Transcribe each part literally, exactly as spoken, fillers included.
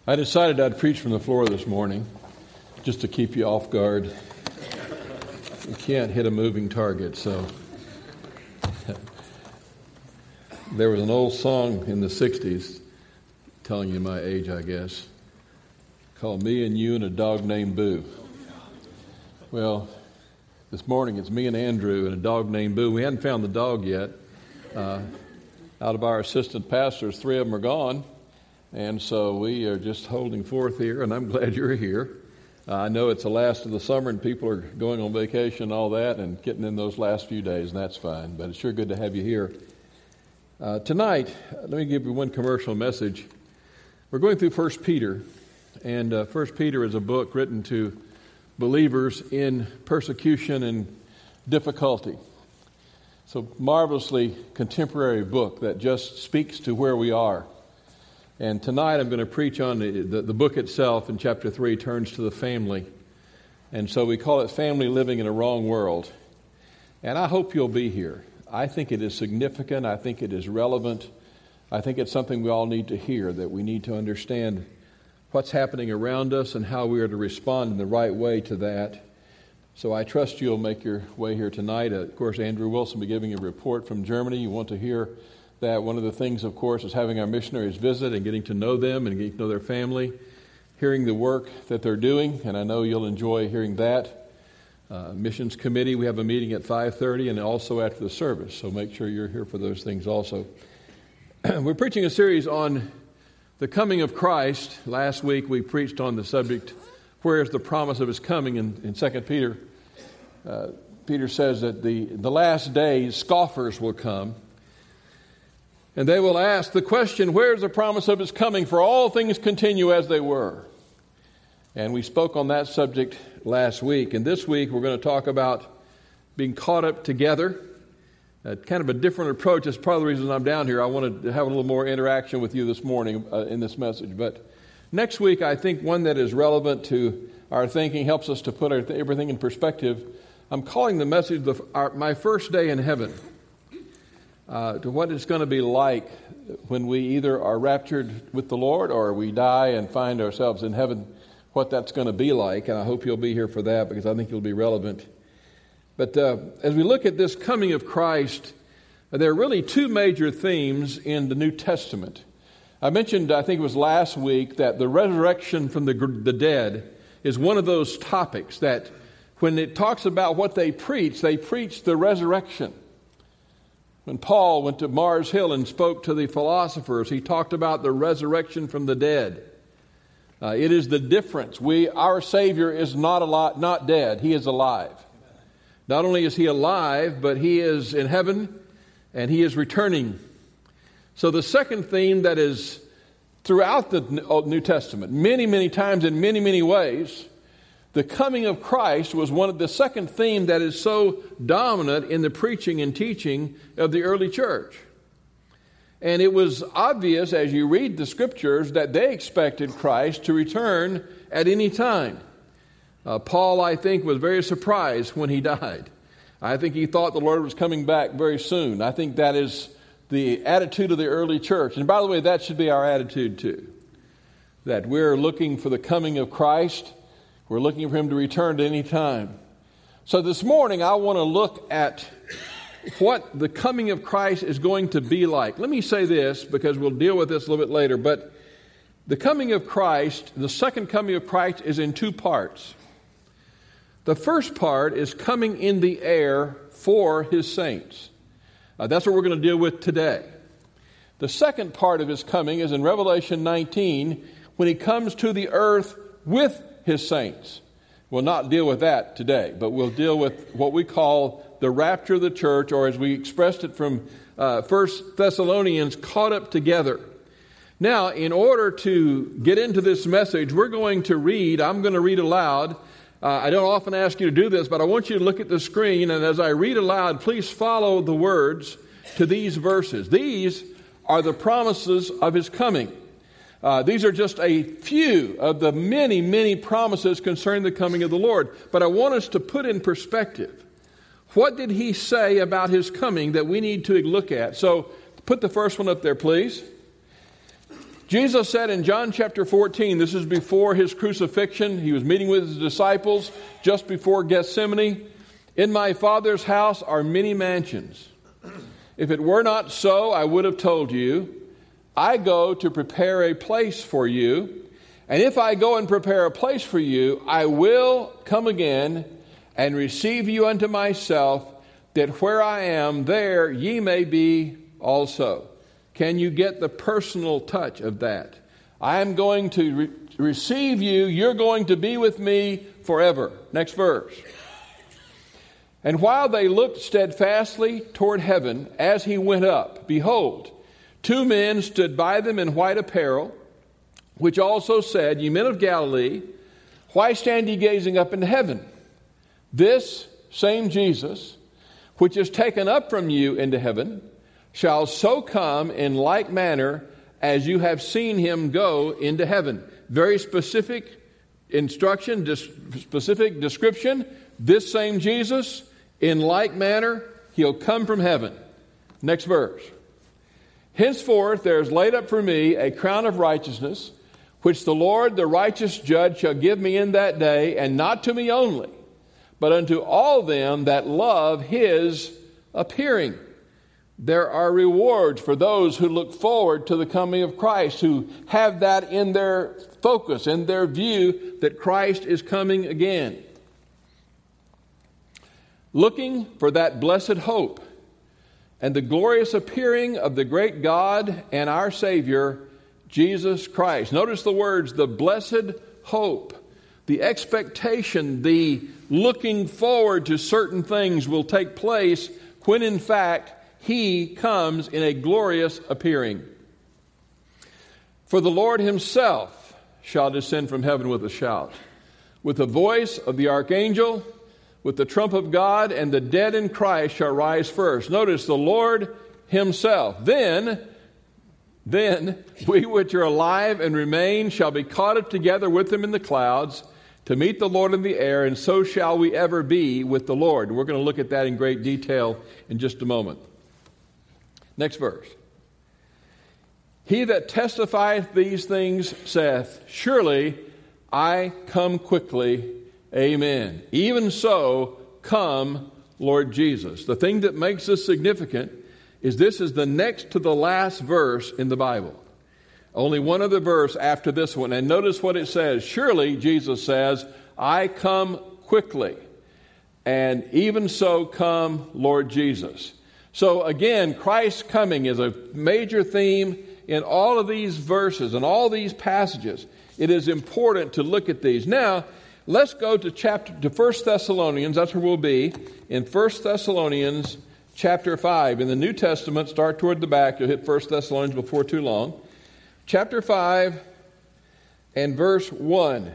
I decided I'd preach from the floor this morning just to keep you off guard. You can't hit a moving target, so. There was an old song in the sixties, telling you my age, I guess, called Me and You and a Dog Named Boo. Well, this morning it's me and Andrew and a dog named Boo. We hadn't found the dog yet. Uh, out of our assistant pastors, three of them are gone. And so we are just holding forth here, and I'm glad you're here. Uh, I know it's the last of the summer, and people are going on vacation and all that, and getting in those last few days, and that's fine. But it's sure good to have you here. Uh, tonight, let me give you one commercial message. We're going through First Peter, and uh, First Peter is a book written to believers in persecution and difficulty. It's a marvelously contemporary book that just speaks to where we are. And tonight I'm going to preach on the, the, the book itself. In chapter three turns to the family. And so we call it Family Living in a Wrong World. And I hope you'll be here. I think it is significant. I think it is relevant. I think it's something we all need to hear, that we need to understand what's happening around us and how we are to respond in the right way to that. So I trust you'll make your way here tonight. Uh, of course, Andrew Wilson will be giving a report from Germany. You want to hear that. One of the things, of course, is having our missionaries visit and getting to know them and getting to know their family, hearing the work that they're doing, and I know you'll enjoy hearing that. Uh, missions committee, we have a meeting at five thirty and also after the service, so make sure you're here for those things also. We're preaching a series on the coming of Christ. Last week we preached on the subject, where is the promise of His coming in, in Second Peter. Uh, Peter says that the, the last days scoffers will come, and they will ask the question, where is the promise of His coming? For all things continue as they were. And we spoke on that subject last week. And this week we're going to talk about being caught up together. Uh, kind of a different approach. That's part of the reason I'm down here. I wanted to have a little more interaction with you this morning uh, in this message. But next week, I think one that is relevant to our thinking, helps us to put our, everything in perspective. I'm calling the message the, our, My First Day in Heaven. Uh, to what it's going to be like when we either are raptured with the Lord or we die and find ourselves in heaven, what that's going to be like. And I hope you'll be here for that, because I think it'll be relevant. But uh, as we look at this coming of Christ, there are really two major themes in the New Testament. I mentioned, I think it was last week, that the resurrection from the, the dead is one of those topics that when it talks about what they preach, they preach the resurrection. When Paul went to Mars Hill and spoke to the philosophers, he talked about the resurrection from the dead. Uh, it is the difference. We, our Savior is not alive, not dead. He is alive. Not only is He alive, but He is in heaven and He is returning. So the second theme that is throughout the New Testament, many, many times in many, many ways, the coming of Christ was one of the second theme that is so dominant in the preaching and teaching of the early church. And it was obvious as you read the scriptures that they expected Christ to return at any time. Uh, Paul, I think, was very surprised when he died. I think he thought the Lord was coming back very soon. I think that is the attitude of the early church. And by the way, that should be our attitude too. That we're looking for the coming of Christ. We're looking for Him to return at any time. So this morning, I want to look at what the coming of Christ is going to be like. Let me say this, because we'll deal with this a little bit later. But the coming of Christ, the second coming of Christ, is in two parts. The first part is coming in the air for His saints. Uh, that's what we're going to deal with today. The second part of His coming is in Revelation nineteen, when He comes to the earth with His saints. We'll not deal with that today, but we'll deal with what we call the rapture of the church, or as we expressed it from uh, First Thessalonians, caught up together. Now, in order to get into this message, we're going to read, I'm going to read aloud. Uh, I don't often ask you to do this, but I want you to look at the screen, and as I read aloud, please follow the words to these verses. These are the promises of His coming. Uh, these are just a few of the many, many promises concerning the coming of the Lord. But I want us to put in perspective, what did He say about His coming that we need to look at? So put the first one up there, please. Jesus said in John chapter fourteen, this is before his crucifixion. He was meeting with his disciples just before Gethsemane. In my Father's house are many mansions. If it were not so, I would have told you. I go to prepare a place for you. And if I go and prepare a place for you, I will come again and receive you unto myself, that where I am, there ye may be also. Can you get the personal touch of that? I am going to re- receive you. You're going to be with me forever. Next verse. And while they looked steadfastly toward heaven as he went up, behold, two men stood by them in white apparel, which also said, Ye men of Galilee, why stand ye gazing up into heaven? This same Jesus, which is taken up from you into heaven, shall so come in like manner as you have seen him go into heaven. Very specific instruction, dis- specific description. This same Jesus, in like manner, he'll come from heaven. Next verse. Henceforth there is laid up for me a crown of righteousness, which the Lord, the righteous judge, shall give me in that day, and not to me only, but unto all them that love his appearing. There are rewards for those who look forward to the coming of Christ, who have that in their focus, in their view, that Christ is coming again. Looking for that blessed hope and the glorious appearing of the great God and our Savior, Jesus Christ. Notice the words, the blessed hope, the expectation, the looking forward to certain things will take place when in fact he comes in a glorious appearing. For the Lord himself shall descend from heaven with a shout, with the voice of the archangel, with the trump of God, and the dead in Christ shall rise first. Notice the Lord himself. Then, then we which are alive and remain shall be caught up together with him in the clouds to meet the Lord in the air, and so shall we ever be with the Lord. We're going to look at that in great detail in just a moment. Next verse. He that testifieth these things saith, Surely I come quickly. Amen. Even so, come, Lord Jesus. The thing that makes this significant is this is the next to the last verse in the Bible. Only one other verse after this one. And notice what it says. Surely, Jesus says, I come quickly. And even so, come, Lord Jesus. So again, Christ's coming is a major theme in all of these verses and all these passages. It is important to look at these. Now, let's go to chapter to First Thessalonians. That's where we'll be in First Thessalonians chapter five. In the New Testament, start toward the back. You'll hit First Thessalonians before too long. Chapter five and verse one.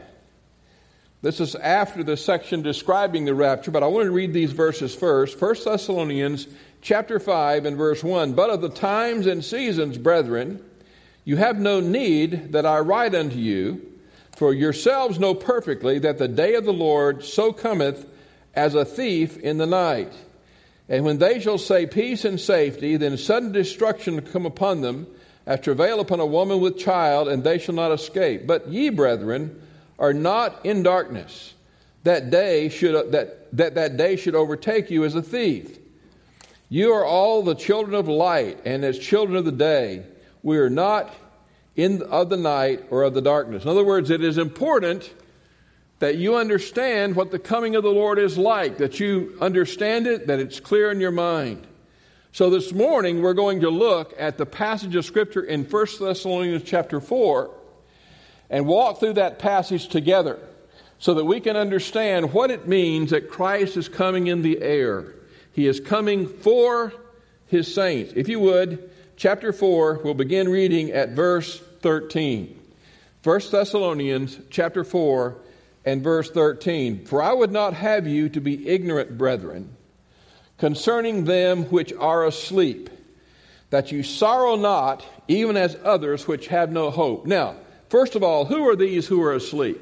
This is after the section describing the rapture, but I want to read these verses first. First Thessalonians chapter five and verse one. But of the times and seasons, brethren, you have no need that I write unto you, for yourselves know perfectly that the day of the Lord so cometh as a thief in the night. And when they shall say peace and safety, then sudden destruction will come upon them, as travail upon a woman with child, and they shall not escape. But ye, brethren, are not in darkness, that day should that, that that day should overtake you as a thief. You are all the children of light, and as children of the day. We are not in of the night or of the darkness. In other words, it is important that you understand what the coming of the Lord is like, that you understand it, that it's clear in your mind. So this morning we're going to look at the passage of Scripture in First Thessalonians chapter four and walk through that passage together so that we can understand what it means that Christ is coming in the air. He is coming for his saints. If you would, chapter four, we'll begin reading at verse thirteen. First Thessalonians chapter four and verse thirteen. For I would not have you to be ignorant, brethren, concerning them which are asleep, that you sorrow not, even as others which have no hope. Now, first of all, who are these who are asleep?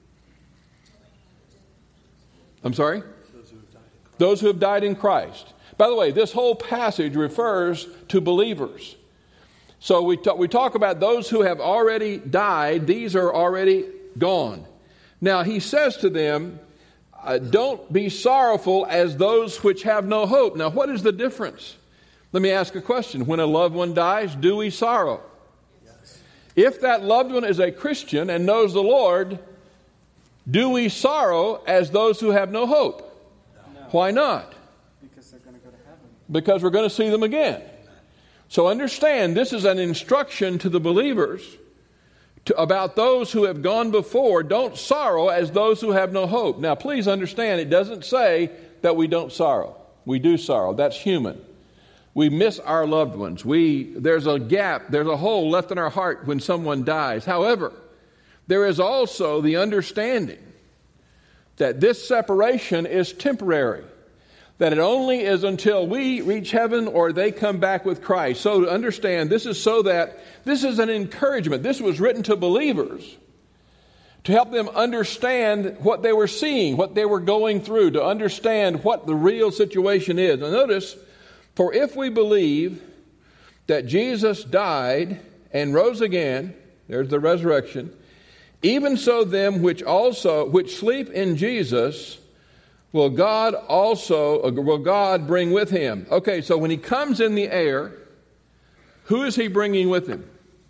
I'm sorry? Those who have died in Christ. By the way, this whole passage refers to believers. So we talk, we talk about those who have already died. These are already gone. Now he says to them, uh, don't be sorrowful as those which have no hope. Now what is the difference? Let me ask a question. When a loved one dies, do we sorrow? Yes. If that loved one is a Christian and knows the Lord, do we sorrow as those who have no hope? No. Why not? Because they're going to go to heaven. Because we're going to see them again. So understand, this is an instruction to the believers to, about those who have gone before. Don't sorrow as those who have no hope. Now, please understand, it doesn't say that we don't sorrow. We do sorrow. That's human. We miss our loved ones. We there's a gap, there's a hole left in our heart when someone dies. However, there is also the understanding that this separation is temporary. That it only is until we reach heaven or they come back with Christ. So to understand, this is so that this is an encouragement. This was written to believers to help them understand what they were seeing, what they were going through, to understand what the real situation is. Now notice, for if we believe that Jesus died and rose again, there's the resurrection, even so them which also which sleep in Jesus will God also will God bring with him. Okay, so when he comes in the air, who is he bringing with him?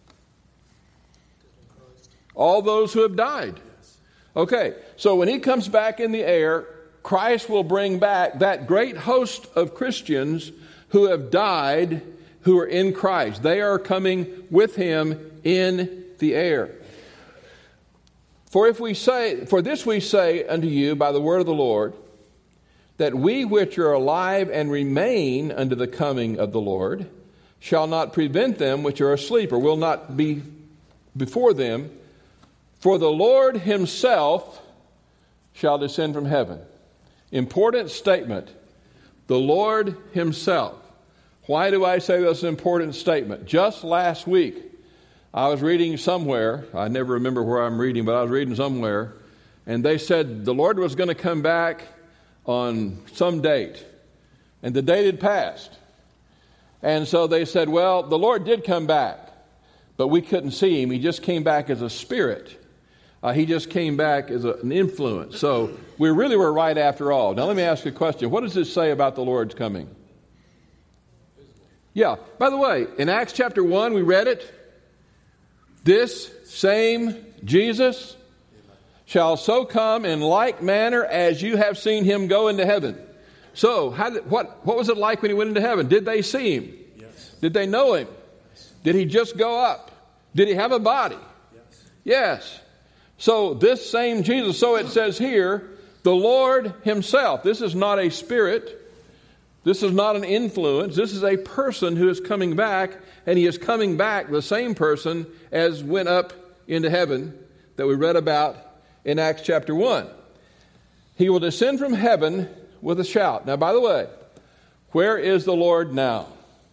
All those who have died. Okay, so when he comes back in the air, Christ will bring back that great host of Christians who have died, who are in Christ. They are coming with him in the air. For if we say, for this we say unto you by the word of the Lord, that we which are alive and remain unto the coming of the Lord shall not prevent them which are asleep, or will not be before them. For the Lord himself shall descend from heaven. Important statement. The Lord himself. Why do I say that's an important statement? Just last week, I was reading somewhere. I never remember where I'm reading, but I was reading somewhere. And they said the Lord was going to come back on some date. And the date had passed. And so they said, well, the Lord did come back, but we couldn't see him. He just came back as a spirit. Uh, he just came back as a, an influence. So we really were right after all. Now let me ask you a question. What does this say about the Lord's coming? Yeah. By the way, in Acts chapter one, we read it. This same Jesus shall so come in like manner as you have seen him go into heaven. So, how did, what, what was it like when he went into heaven? Did they see him? Yes. Did they know him? Yes. Did he just go up? Did he have a body? Yes. Yes. So, this same Jesus, so it says here, the Lord himself. This is not a spirit. This is not an influence. This is a person who is coming back, and he is coming back the same person as went up into heaven that we read about in Acts chapter one. He will descend from heaven with a shout. Now, by the way, where is the Lord now?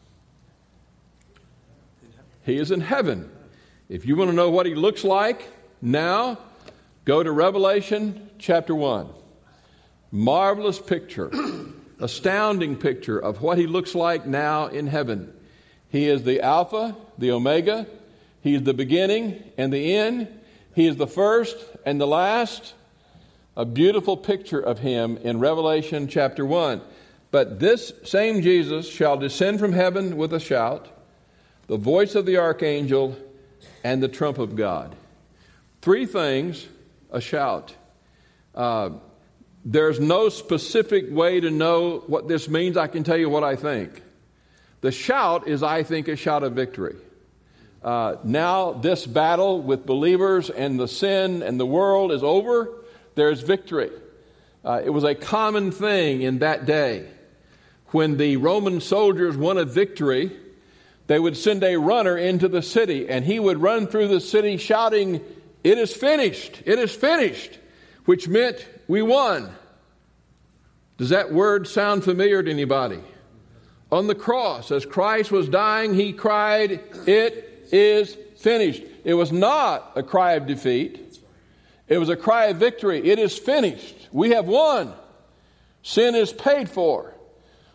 He is in heaven. If you want to know what he looks like now, go to Revelation chapter one. Marvelous picture. Astounding picture of what he looks like now in heaven. He is the Alpha, the Omega. He is the beginning and the end. He is the first and the last. A beautiful picture of him in Revelation chapter one. But this same Jesus shall descend from heaven with a shout, the voice of the archangel, and the trump of God. Three things, a shout. Uh, There's no specific way to know what this means. I can tell you what I think. The shout is, I think, a shout of victory. Uh, now this battle with believers and the sin and the world is over. There's victory. Uh, it was a common thing in that day. When the Roman soldiers won a victory, they would send a runner into the city, and he would run through the city shouting, "It is finished! It is finished!" Which meant we won. Does that word sound familiar to anybody? On the cross, as Christ was dying, he cried, "It is finished." It was not a cry of defeat. It was a cry of victory. It is finished. We have won. Sin is paid for.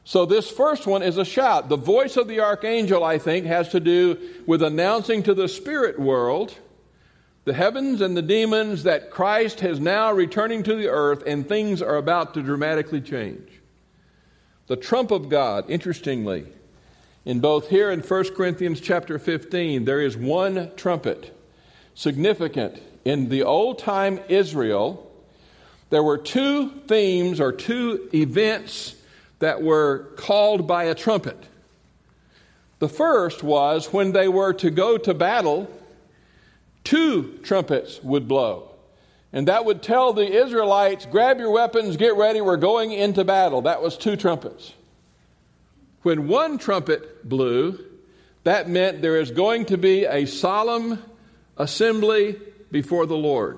So this first one is a shout. The voice of the archangel, I think, has to do with announcing to the spirit world, the heavens and the demons, that Christ is now returning to the earth and things are about to dramatically change. The trump of God, interestingly, in both here in First Corinthians chapter fifteen, there is one trumpet. Significant. In the old-time Israel, there were two themes or two events that were called by a trumpet. The first was when they were to go to battle, two trumpets would blow. And that would tell the Israelites, grab your weapons, get ready, we're going into battle. That was two trumpets. When one trumpet blew, that meant there is going to be a solemn assembly before the Lord.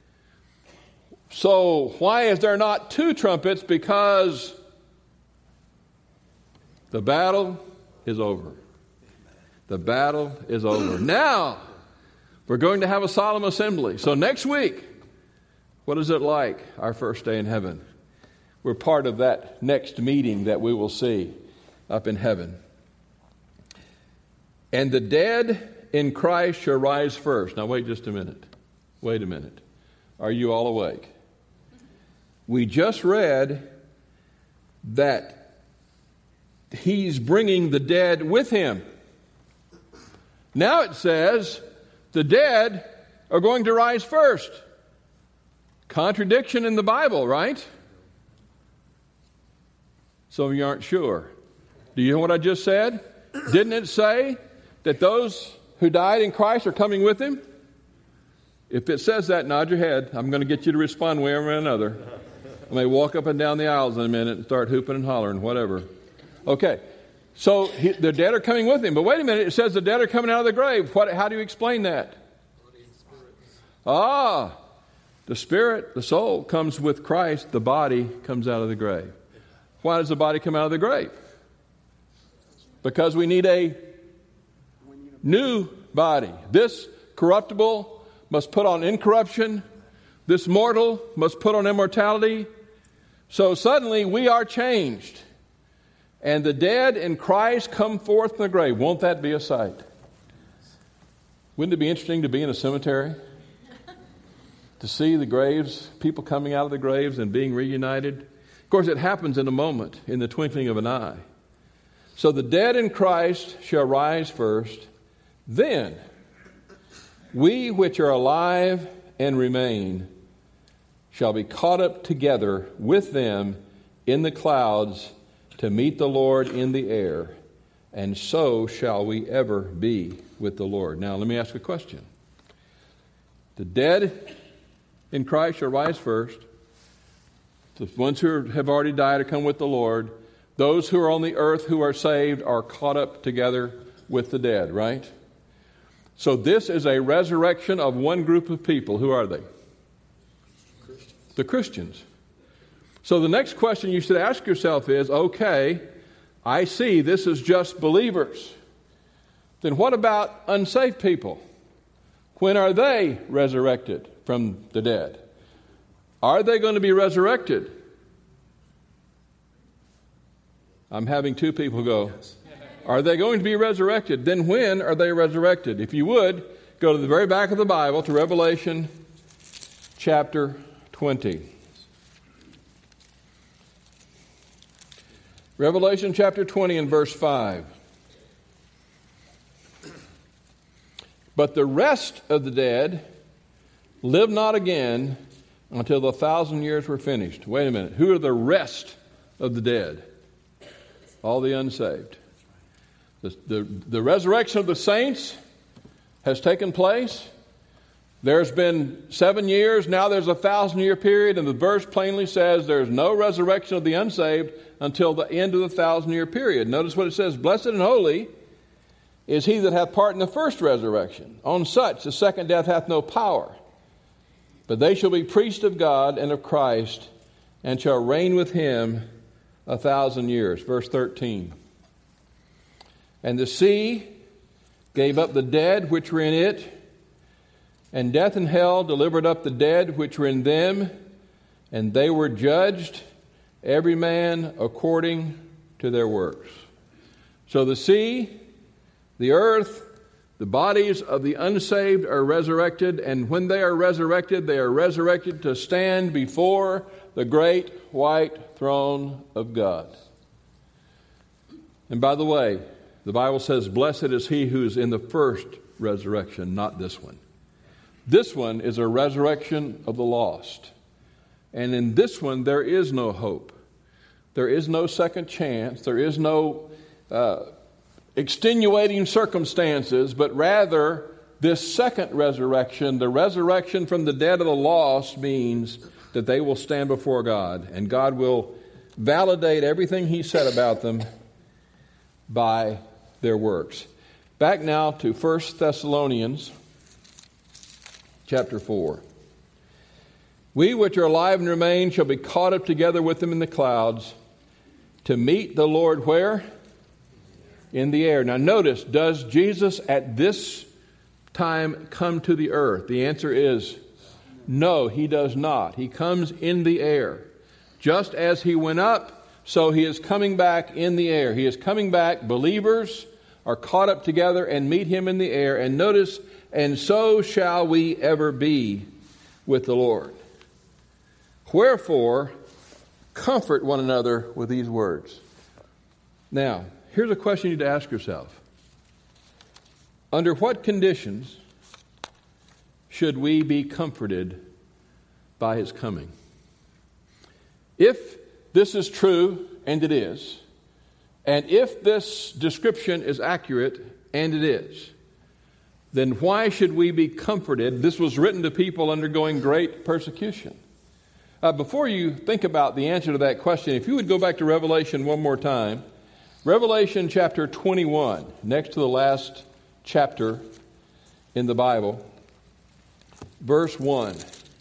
So why is there not two trumpets? Because the battle is over. The battle is over. Now, we're going to have a solemn assembly. So next week, what is it like, our first day in heaven? We're part of that next meeting that we will see up in heaven. And the dead in Christ shall rise first. Now wait just a minute. Wait a minute. Are you all awake? We just read that He's bringing the dead with Him. Now it says the dead are going to rise first. Contradiction in the Bible, right? Some of you aren't sure. Do you know what I just said? Didn't it say that those who died in Christ are coming with Him? If it says that, nod your head. I'm going to get you to respond one way or another. I may walk up and down the aisles in a minute and start hooping and hollering, whatever. Okay, so he, the dead are coming with Him. But wait a minute, it says the dead are coming out of the grave. What, how do you explain that? Ah, the spirit, the soul comes with Christ. The body comes out of the grave. Why does the body come out of the grave? Because we need a new body. This corruptible must put on incorruption. This mortal must put on immortality. So suddenly we are changed. And the dead in Christ come forth from the grave. Won't that be a sight? Wouldn't it be interesting to be in a cemetery? To see the graves, people coming out of the graves and being reunited? Of course, it happens in a moment, in the twinkling of an eye. So the dead in Christ shall rise first. Then we which are alive and remain shall be caught up together with them in the clouds to meet the Lord in the air, and so shall we ever be with the Lord. Now, let me ask a question. The dead in Christ shall rise first. The ones who have already died are come with the Lord. Those who are on the earth who are saved are caught up together with the dead, right? So this is a resurrection of one group of people. Who are they? Christians. The Christians. So the next question you should ask yourself is, okay, I see this is just believers. Then what about unsaved people? When are they resurrected from the dead? Are they going to be resurrected? I'm having two people go, are they going to be resurrected? Then when are they resurrected? If you would, go to the very back of the Bible to Revelation chapter twenty. Revelation chapter twenty and verse five. But the rest of the dead live not again until the thousand years were finished. Wait a minute. Who are the rest of the dead? All the unsaved. The, the, the resurrection of the saints has taken place. There's been seven years. Now there's a thousand year period. And the verse plainly says there's no resurrection of the unsaved until the end of the thousand year period. Notice what it says. Blessed and holy is he that hath part in the first resurrection. On such the second death hath no power. But they shall be priests of God and of Christ, and shall reign with him a thousand years. Verse thirteen. And the sea gave up the dead which were in it, and death and hell delivered up the dead which were in them, and they were judged, every man according to their works. So the sea, the earth, the bodies of the unsaved are resurrected, and when they are resurrected, they are resurrected to stand before the great white throne of God. And by the way, the Bible says, blessed is he who is in the first resurrection, not this one. This one is a resurrection of the lost. And in this one, there is no hope. There is no second chance. There is no uh, extenuating circumstances, but rather this second resurrection, the resurrection from the dead of the lost, means that they will stand before God, and God will validate everything he said about them by their works. Back now to First Thessalonians chapter four. We which are alive and remain shall be caught up together with them in the clouds to meet the Lord where? In the air. Now notice, does Jesus at this time come to the earth? The answer is no, he does not. He comes in the air. Just as he went up, so he is coming back in the air. He is coming back. Believers are caught up together and meet him in the air. And notice, and so shall we ever be with the Lord. Wherefore, comfort one another with these words. Now, here's a question you need to ask yourself. Under what conditions should we be comforted by his coming? If this is true, and it is, and if this description is accurate, and it is, then why should we be comforted? This was written to people undergoing great persecution. Uh, before you think about the answer to that question, if you would go back to Revelation one more time, Revelation chapter twenty-one, next to the last chapter in the Bible, verse one.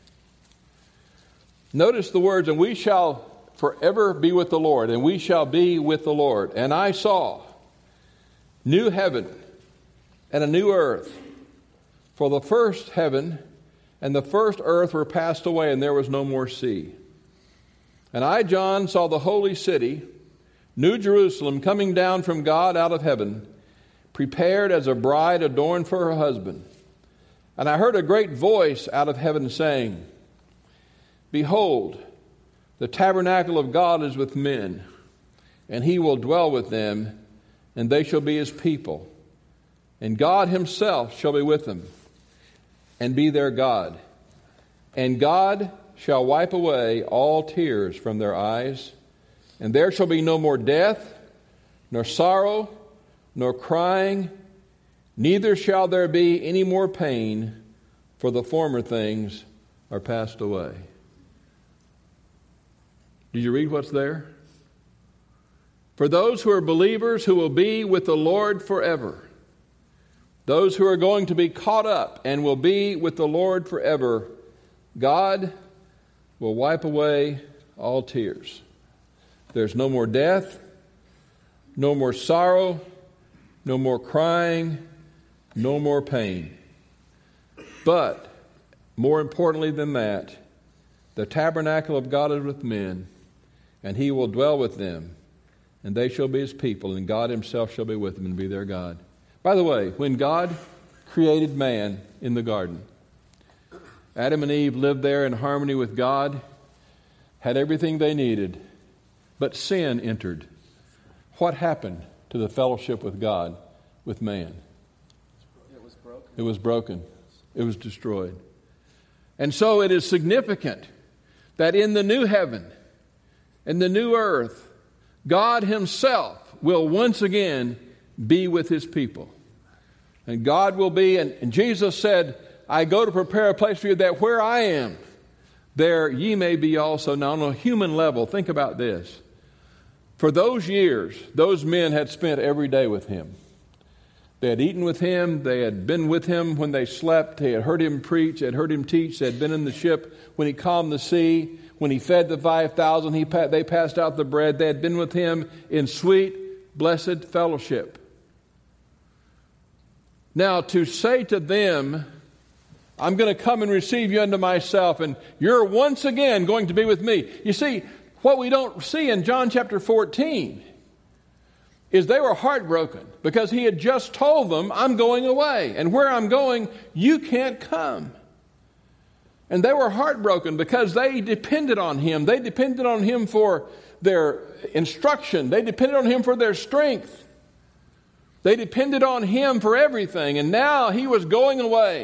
Notice the words, and we shall forever be with the Lord, and we shall be with the Lord. And I saw new heaven and a new earth, for the first heaven and the first earth were passed away, and there was no more sea. And I, John, saw the holy city, New Jerusalem, coming down from God out of heaven, prepared as a bride adorned for her husband. And I heard a great voice out of heaven saying, Behold, the tabernacle of God is with men, and he will dwell with them, and they shall be his people. And God himself shall be with them, and be their God. And God shall wipe away all tears from their eyes, and there shall be no more death, nor sorrow, nor crying, neither shall there be any more pain, for the former things are passed away. Did you read what's there? For those who are believers who will be with the Lord forever, those who are going to be caught up and will be with the Lord forever, God will wipe away all tears. There's no more death, no more sorrow, no more crying, no more pain. But, more importantly than that, the tabernacle of God is with men, and he will dwell with them, and they shall be his people, and God himself shall be with them and be their God. By the way, when God created man in the garden, Adam and Eve lived there in harmony with God, had everything they needed, but sin entered. What happened to the fellowship with God, with man? It was broken. It was broken. It was destroyed. And so it is significant that in the new heaven, in the new earth, God himself will once again be with his people. And God will be, and, and Jesus said, I go to prepare a place for you, that where I am, there ye may be also. Now on a human level, think about this. For those years, those men had spent every day with him. They had eaten with him. They had been with him when they slept. They had heard him preach. They had heard him teach. They had been in the ship when he calmed the sea. When he fed the five thousand, he they passed out the bread. They had been with him in sweet, blessed fellowship. Now, to say to them, I'm going to come and receive you unto myself, and you're once again going to be with me. You see, what we don't see in John chapter fourteen is they were heartbroken because he had just told them, I'm going away, and where I'm going, you can't come. And they were heartbroken because they depended on him. They depended on him for their instruction. They depended on him for their strength. They depended on him for everything, and now he was going away.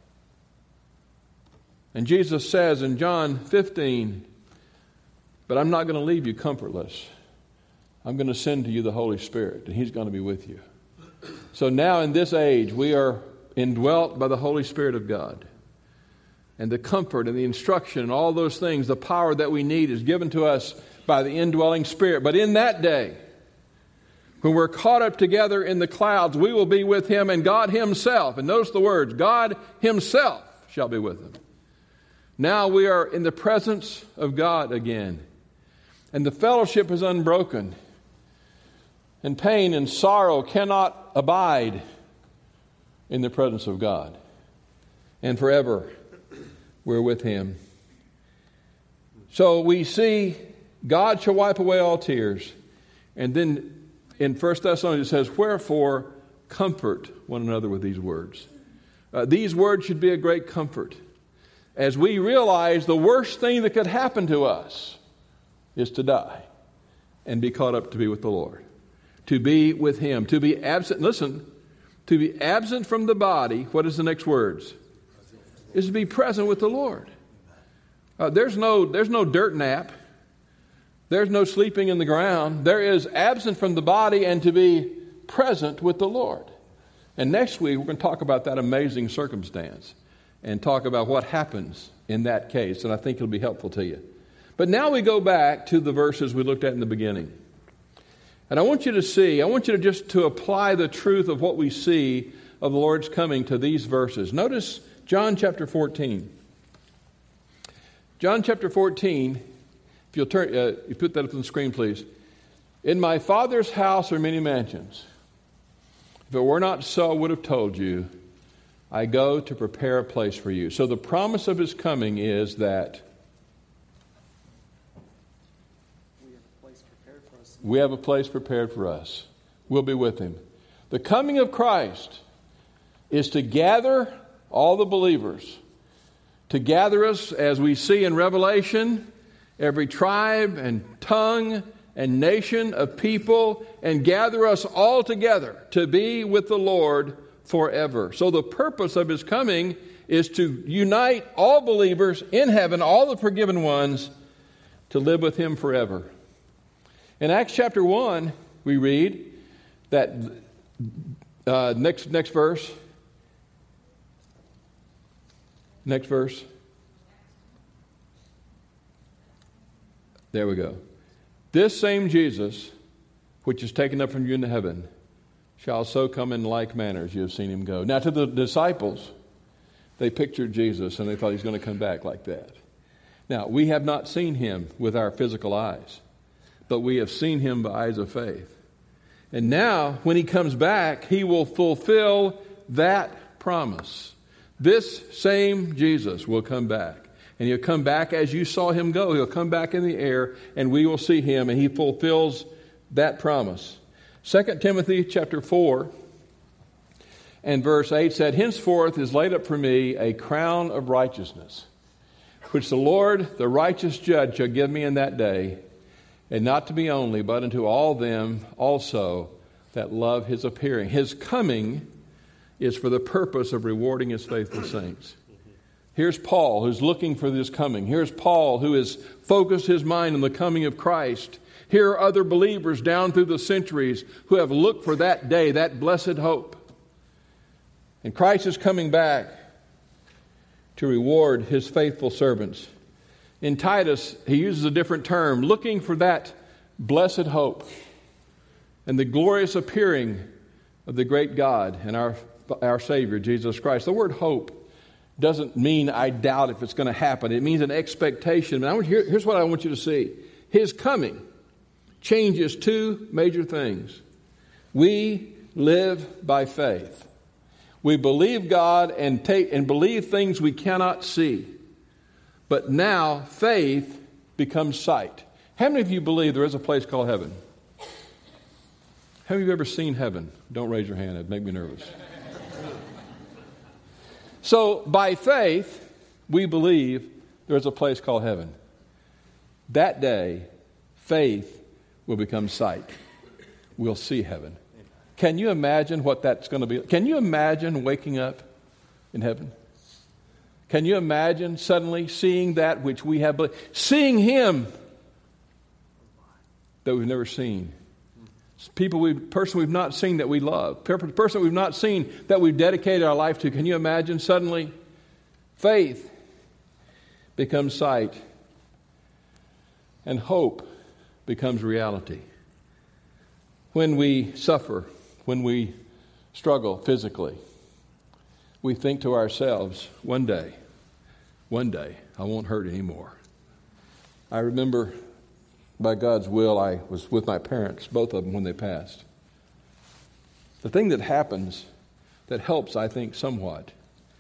And Jesus says in John fifteen, but I'm not going to leave you comfortless. I'm going to send to you the Holy Spirit, and he's going to be with you. So now in this age, we are indwelt by the Holy Spirit of God. And the comfort and the instruction and all those things, the power that we need is given to us by the indwelling Spirit. But in that day, when we're caught up together in the clouds, we will be with him and God himself. And notice the words, God himself shall be with him. Now we are in the presence of God again. And the fellowship is unbroken. And pain and sorrow cannot abide in the presence of God. And forever we're with him. So we see God shall wipe away all tears. And then in First Thessalonians it says, wherefore comfort one another with these words. Uh, these words should be a great comfort as we realize the worst thing that could happen to us is to die and be caught up to be with the Lord. To be with him. To be absent. Listen, to be absent from the body, what is the next words? Is to be present with the Lord. Uh, there's no there's no dirt nap. There's no sleeping in the ground. There is absent from the body and to be present with the Lord. And next week we're going to talk about that amazing circumstance and talk about what happens in that case. And I think it'll be helpful to you. But now we go back to the verses we looked at in the beginning. And I want you to see, I want you to just to apply the truth of what we see of the Lord's coming to these verses. Notice John chapter fourteen. John chapter fourteen, if you'll turn, uh, you put that up on the screen, please. In my Father's house are many mansions. If it were not so, I would have told you, I go to prepare a place for you. So the promise of his coming is that we have a place prepared for us. We'll be with him. The coming of Christ is to gather all the believers, to gather us, as we see in Revelation, every tribe and tongue and nation of people, and gather us all together to be with the Lord forever. So the purpose of his coming is to unite all believers in heaven, all the forgiven ones, to live with him forever. In Acts chapter one, we read that, uh, next next verse, next verse, there we go. This same Jesus, which is taken up from you into heaven, shall so come in like manner as you have seen him go. Now to the disciples, they pictured Jesus and they thought he's going to come back like that. Now, we have not seen him with our physical eyes, but we have seen him by eyes of faith. And now, when he comes back, he will fulfill that promise. This same Jesus will come back. And he'll come back as you saw him go. He'll come back in the air, and we will see him, and he fulfills that promise. Second Timothy chapter four and verse eight said, henceforth is laid up for me a crown of righteousness, which the Lord, the righteous judge, shall give me in that day, and not to me only, but unto all them also that love his appearing. His coming is for the purpose of rewarding his faithful saints. Here's Paul, who's looking for this coming. Here's Paul, who has focused his mind on the coming of Christ. Here are other believers down through the centuries who have looked for that day, that blessed hope. And Christ is coming back to reward his faithful servants. In Titus, he uses a different term, looking for that blessed hope and the glorious appearing of the great God and our, our Savior, Jesus Christ. The word hope doesn't mean I doubt if it's going to happen. It means an expectation. And I want, here, here's what I want you to see. His coming changes two major things. We live by faith. We believe God and take and believe things we cannot see. But now faith becomes sight. How many of you believe there is a place called heaven? How many of you ever seen heaven? Don't raise your hand. It'd make me nervous. So, by faith, we believe there's a place called heaven. That day, faith will become sight. We'll see heaven. Can you imagine what that's going to be? Can you imagine waking up in heaven? Can you imagine suddenly seeing that which we have believed? Seeing Him that we've never seen. People we person we've not seen that we love. Person we've not seen that we've dedicated our life to. Can you imagine suddenly faith becomes sight and hope becomes reality? When we suffer, when we struggle physically, we think to ourselves, one day, one day, I won't hurt anymore. I remember, by God's will, I was with my parents, both of them, when they passed. The thing that happens that helps, I think, somewhat,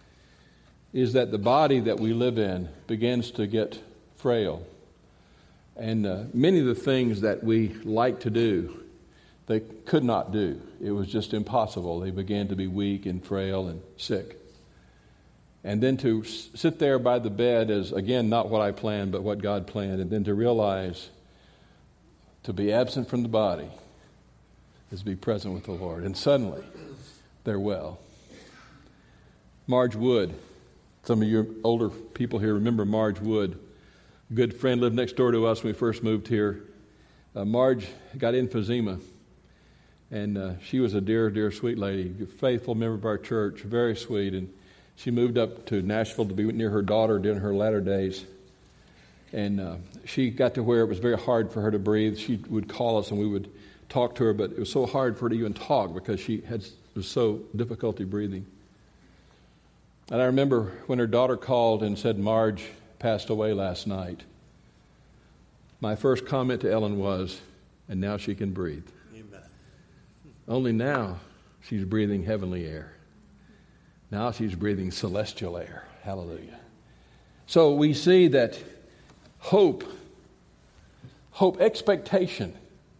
is that the body that we live in begins to get frail. And uh, many of the things that we like to do, they could not do. It was just impossible. They began to be weak and frail and sick. And then to sit there by the bed is, again, not what I planned, but what God planned. And then to realize to be absent from the body is to be present with the Lord. And suddenly, they're well. Marge Wood. Some of you older people here remember Marge Wood. A good friend lived next door to us when we first moved here. Uh, Marge got emphysema. And uh, she was a dear, dear, sweet lady, a faithful member of our church, very sweet. And she moved up to Nashville to be near her daughter during her latter days. And uh, she got to where it was very hard for her to breathe. She would call us and we would talk to her, but it was so hard for her to even talk because she had was so difficulty breathing. And I remember when her daughter called and said, Marge passed away last night. My first comment to Ellen was, and now she can breathe. Amen. Only now she's breathing heavenly air. Now she's breathing celestial air. Hallelujah. So we see that hope, hope, expectation.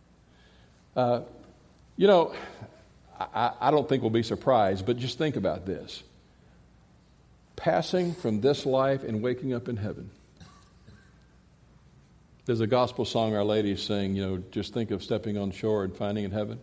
Uh, you know, I, I don't think we'll be surprised, but just think about this. Passing from this life and waking up in heaven. There's a gospel song our ladies sing, you know, just think of stepping on shore and finding in heaven.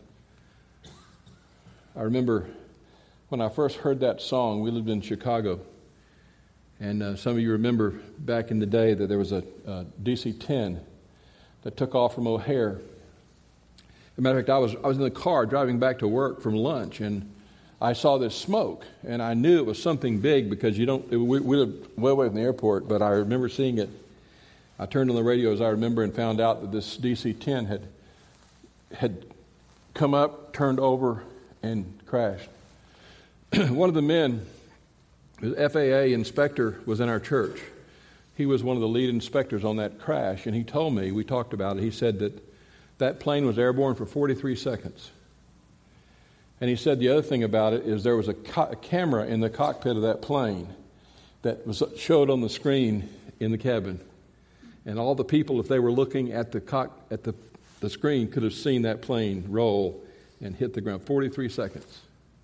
I remember when I first heard that song, we lived in Chicago. And uh, some of you remember back in the day that there was a, a D C ten that took off from O'Hare. As a matter of fact, I was I was in the car driving back to work from lunch, and I saw this smoke, and I knew it was something big because you don't. It, we, we lived way away from the airport, but I remember seeing it. I turned on the radio as I remember and found out that this D C ten had had come up, turned over, and crashed. One of the men, the F A A inspector, was in our church. He was one of the lead inspectors on that crash, and he told me, we talked about it, he said that that plane was airborne for forty-three seconds. And he said the other thing about it is there was a, co- a camera in the cockpit of that plane that was showed on the screen in the cabin. And all the people, if they were looking at the cock, at the, the screen, could have seen that plane roll and hit the ground. forty-three seconds.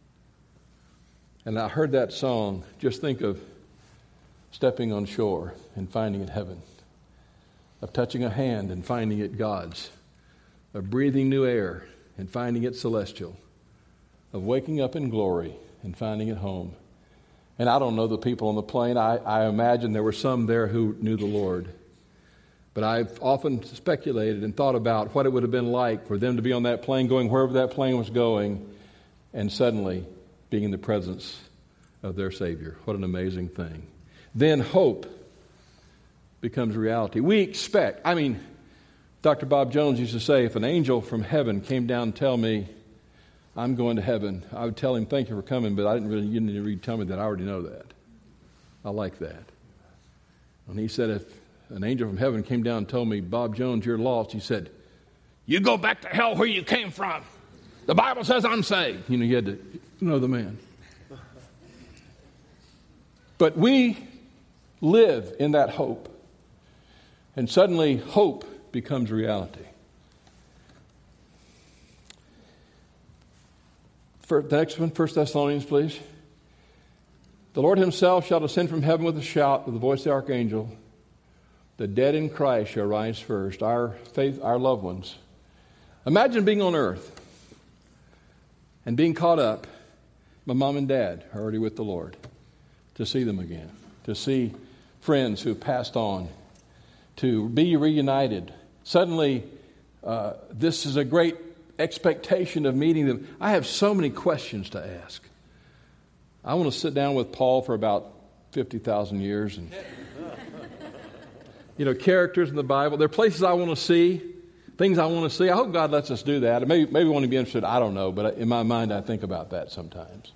And I heard that song, just think of stepping on shore and finding it heaven, of touching a hand and finding it God's, of breathing new air and finding it celestial, of waking up in glory and finding it home. And I don't know the people on the plane. I, I imagine there were some there who knew the Lord. But I've often speculated and thought about what it would have been like for them to be on that plane, going wherever that plane was going, and suddenly being in the presence of their Savior. What an amazing thing. Then hope becomes reality. We expect, I mean, Doctor Bob Jones used to say, if an angel from heaven came down and tell me I'm going to heaven, I would tell him, thank you for coming, but I didn't really, you didn't really tell me that. I already know that. I like that. And he said, if an angel from heaven came down and told me, Bob Jones, you're lost, he said, you go back to hell where you came from. The Bible says I'm saved. You know, you had to know the man. But we live in that hope. And suddenly hope becomes reality. For the next one, First Thessalonians, please. The Lord himself shall descend from heaven with a shout, with the voice of the archangel. The dead in Christ shall rise first, our faith, our loved ones. Imagine being on earth and being caught up. My mom and dad are already with the Lord. To see them again. To see friends who passed on. To be reunited. Suddenly, uh, this is a great expectation of meeting them. I have so many questions to ask. I want to sit down with Paul for about fifty thousand years. And, you know, characters in the Bible. There are places I want to see, things I want to see. I hope God lets us do that. Maybe, maybe we want to be interested. I don't know. But in my mind, I think about that sometimes.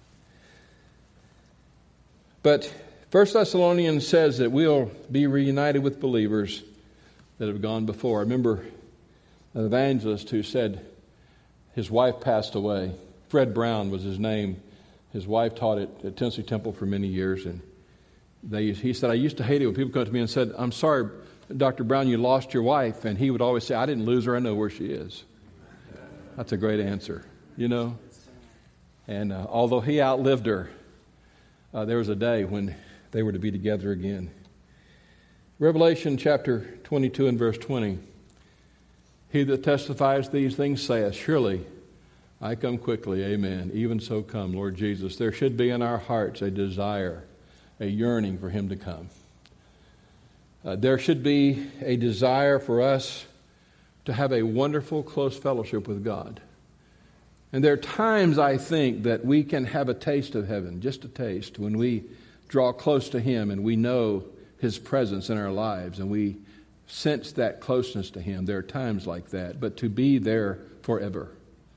But First Thessalonians says that we'll be reunited with believers that have gone before. I remember an evangelist who said his wife passed away. Fred Brown was his name. His wife taught at, at Tennessee Temple for many years, and they, he said, I used to hate it when people come to me and said, I'm sorry, Doctor Brown, you lost your wife. And he would always say, I didn't lose her, I know where she is. That's a great answer, you know. And uh, although he outlived her, uh, there was a day when they were to be together again. Revelation chapter twenty-two and verse twenty. He that testifies these things saith, surely I come quickly, amen. Even so come, Lord Jesus. There should be in our hearts a desire, a yearning for him to come. Uh, there should be a desire for us to have a wonderful, close fellowship with God. And there are times, I think, that we can have a taste of heaven, just a taste, when we draw close to him and we know his presence in our lives and we sense that closeness to him. There are times like that, but to be there forever.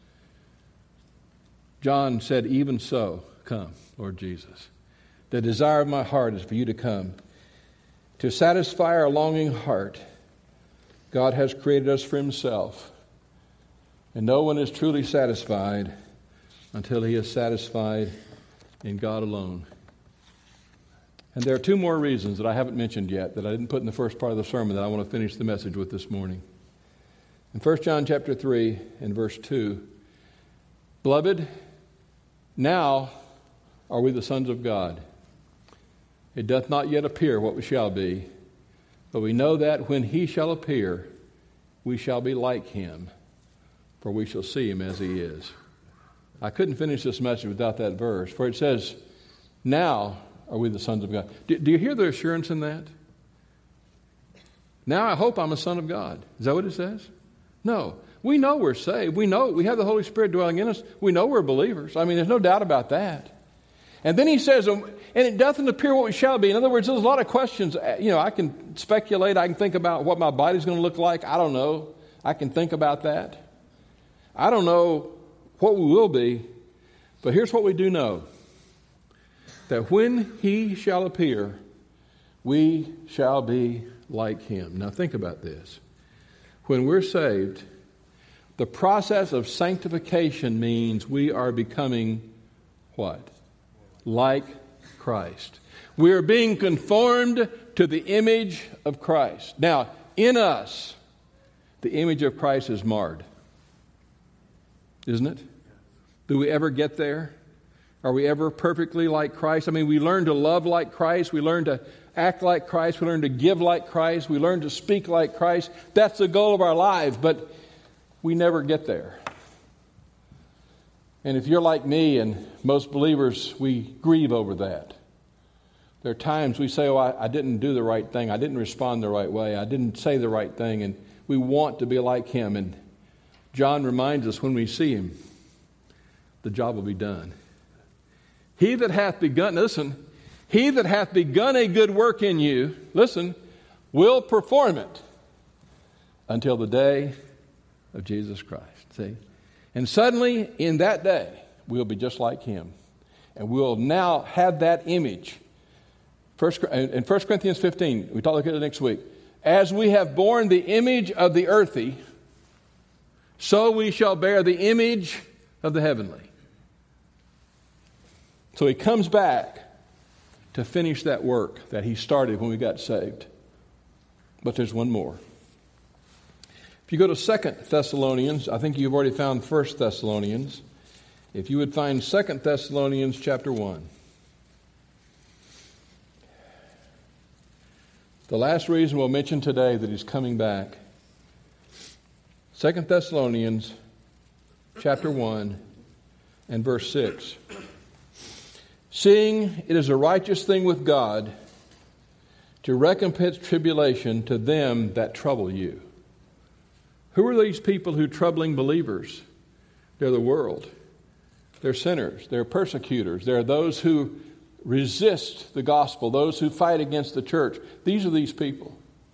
John said, even so, come, Lord Jesus. The desire of my heart is for you to come. To satisfy our longing heart, God has created us for himself. And no one is truly satisfied until he is satisfied in God alone. And there are two more reasons that I haven't mentioned yet that I didn't put in the first part of the sermon that I want to finish the message with this morning. In First John chapter three and verse two, beloved, now are we the sons of God. It doth not yet appear what we shall be, but we know that when he shall appear, we shall be like him, for we shall see him as he is. I couldn't finish this message without that verse, for it says, now are we the sons of God. Do, do you hear the assurance in that? Now I hope I'm a son of God. Is that what it says? No. We know we're saved. We know we have the Holy Spirit dwelling in us. We know we're believers. I mean, there's no doubt about that. And then he says, and it doesn't appear what we shall be. In other words, there's a lot of questions. You know, I can speculate. I can think about what my body's going to look like. I don't know. I can think about that. I don't know what we will be. But here's what we do know. That when he shall appear, we shall be like him. Now think about this. When we're saved, the process of sanctification means we are becoming what? Like Christ. We are being conformed to the image of Christ. Now, in us, the image of Christ is marred. Isn't it? Do we ever get there? Are we ever perfectly like Christ? I mean, we learn to love like Christ. We learn to act like Christ. We learn to give like Christ. We learn to speak like Christ. That's the goal of our lives, but we never get there. And if you're like me and most believers, we grieve over that. There are times we say, oh, I, I didn't do the right thing. I didn't respond the right way. I didn't say the right thing. And we want to be like him. And John reminds us when we see him, the job will be done. He that hath begun, listen, he that hath begun a good work in you, listen, will perform it until the day of Jesus Christ. See? And suddenly, in that day, we'll be just like him. And we'll now have that image. First, in First Corinthians fifteen, we talk about it next week. As we have borne the image of the earthy, so we shall bear the image of the heavenly. So he comes back to finish that work that he started when we got saved. But there's one more. If you go to Second Thessalonians, I think you've already found First Thessalonians. If you would find Second Thessalonians chapter one. The last reason we'll mention today that he's coming back. Second Thessalonians chapter one and verse six. Seeing it is a righteous thing with God to recompense tribulation to them that trouble you. Who are these people who are troubling believers? They're the world. They're sinners. They're persecutors. They're those who resist the gospel, those who fight against the church. These are these people.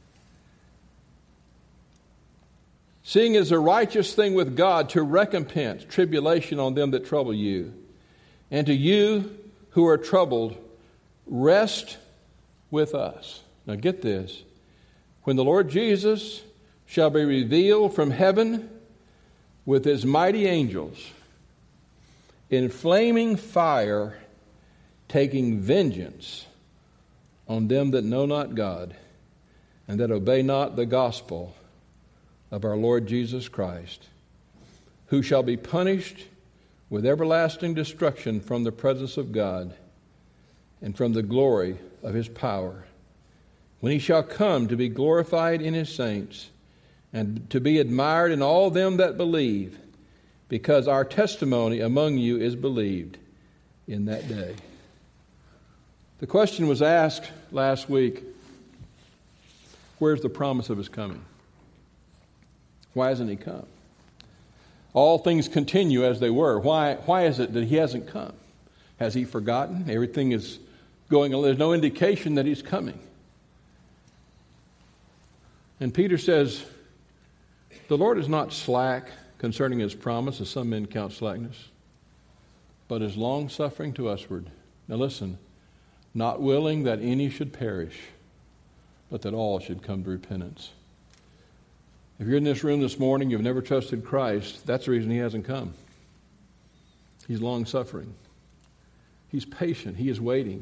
Seeing it is a righteous thing with God to recompense tribulation on them that trouble you. And to you who are troubled, rest with us. Now get this. When the Lord Jesus shall be revealed from heaven with his mighty angels in flaming fire, taking vengeance on them that know not God and that obey not the gospel of our Lord Jesus Christ, who shall be punished with everlasting destruction from the presence of God and from the glory of his power, when he shall come to be glorified in his saints and to be admired in all them that believe, because our testimony among you is believed in that day. The question was asked last week, where's the promise of his coming? Why hasn't he come? All things continue as they were. Why, why is it that he hasn't come? Has he forgotten? Everything is going, there's no indication that he's coming. And Peter says, the Lord is not slack concerning his promise, as some men count slackness, but is long-suffering to usward. Now listen, not willing that any should perish, but that all should come to repentance. If you're in this room this morning, you've never trusted Christ, that's the reason he hasn't come. He's long-suffering. He's patient. He is waiting.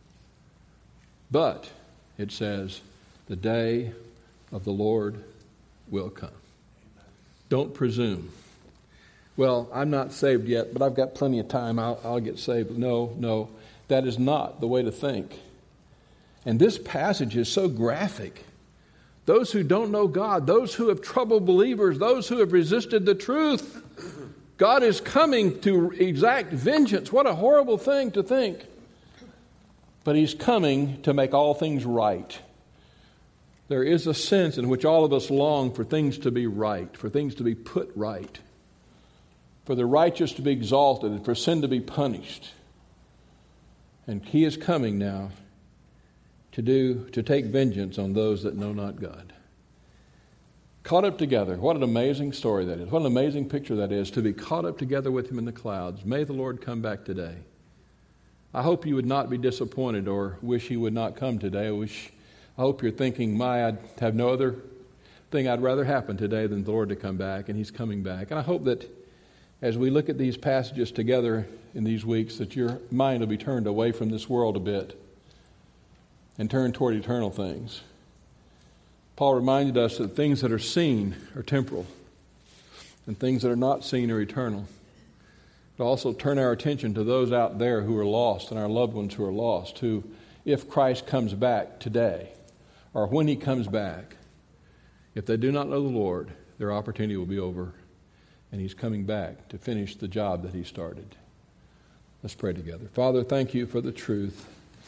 But, it says, the day of the Lord will come. Don't presume. Well, I'm not saved yet, but I've got plenty of time. I'll, I'll get saved. No, no. That is not the way to think. And this passage is so graphic. Those who don't know God, those who have troubled believers, those who have resisted the truth, God is coming to exact vengeance. What a horrible thing to think. But he's coming to make all things right. There is a sense in which all of us long for things to be right, for things to be put right, for the righteous to be exalted, and for sin to be punished. And he is coming now to do to take vengeance on those that know not God. Caught up together. What an amazing story that is. What an amazing picture that is, to be caught up together with him in the clouds. May the Lord come back today. I hope you would not be disappointed or wish he would not come today. I wish I hope you're thinking, my, I'd have no other thing I'd rather happen today than the Lord to come back, and he's coming back. And I hope that as we look at these passages together in these weeks, that your mind will be turned away from this world a bit and turned toward eternal things. Paul reminded us that things that are seen are temporal, and things that are not seen are eternal. But also turn our attention to those out there who are lost and our loved ones who are lost, who, if Christ comes back today, or when he comes back, if they do not know the Lord, their opportunity will be over, and he's coming back to finish the job that he started. Let's pray together. Father, thank you for the truth.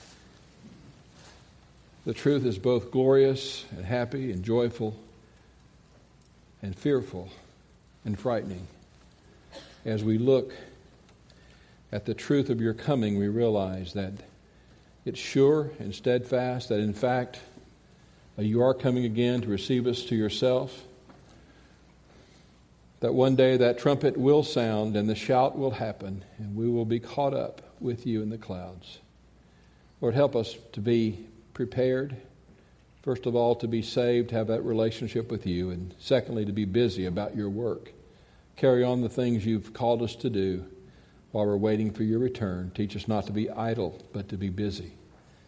The truth is both glorious and happy and joyful and fearful and frightening. As we look at the truth of your coming, we realize that it's sure and steadfast, that in fact uh, you are coming again to receive us to yourself, that one day that trumpet will sound and the shout will happen and we will be caught up with you in the clouds. Lord, help us to be prepared, first of all, to be saved, have that relationship with you, and secondly, to be busy about your work. Carry on the things you've called us to do while we're waiting for your return. Teach us not to be idle, but to be busy.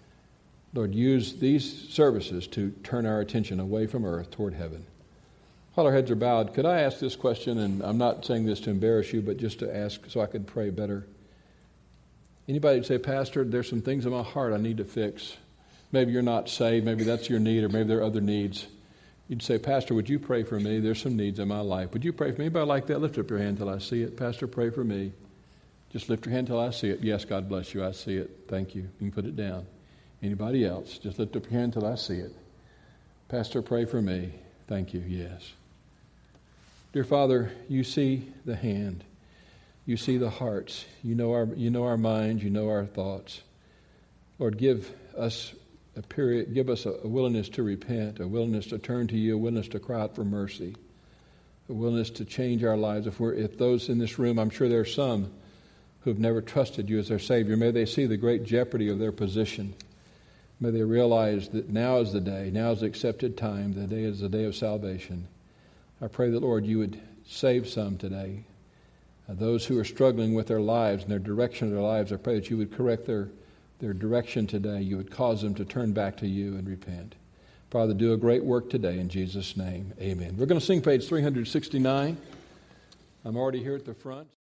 Lord, use these services to turn our attention away from earth toward heaven. While our heads are bowed, could I ask this question? And I'm not saying this to embarrass you, but just to ask so I could pray better. Anybody would say, Pastor, there's some things in my heart I need to fix. Maybe you're not saved. Maybe that's your need, or maybe there are other needs. You'd say, Pastor, would you pray for me? There's some needs in my life. Would you pray for me? Anybody like that? Lift up your hand till I see it. Pastor, pray for me. Just lift your hand till I see it. Yes, God bless you. I see it. Thank you. You can put it down. Anybody else? Just lift up your hand till I see it. Pastor, pray for me. Thank you. Yes. Dear Father, you see the hand. You see the hearts. You know our you know our minds. You know our thoughts. Lord, give us a period, give us a, a willingness to repent, a willingness to turn to you, a willingness to cry out for mercy, a willingness to change our lives. If we're if those in this room, I'm sure there are some who have never trusted you as their Savior, may they see the great jeopardy of their position. May they realize that now is the day, now is the accepted time, the day is the day of salvation. I pray that, Lord, you would save some today. Uh, those who are struggling with their lives and their direction of their lives, I pray that you would correct their, their direction today. You would cause them to turn back to you and repent. Father, do a great work today in Jesus' name. Amen. We're going to sing page three sixty-nine. I'm already here at the front.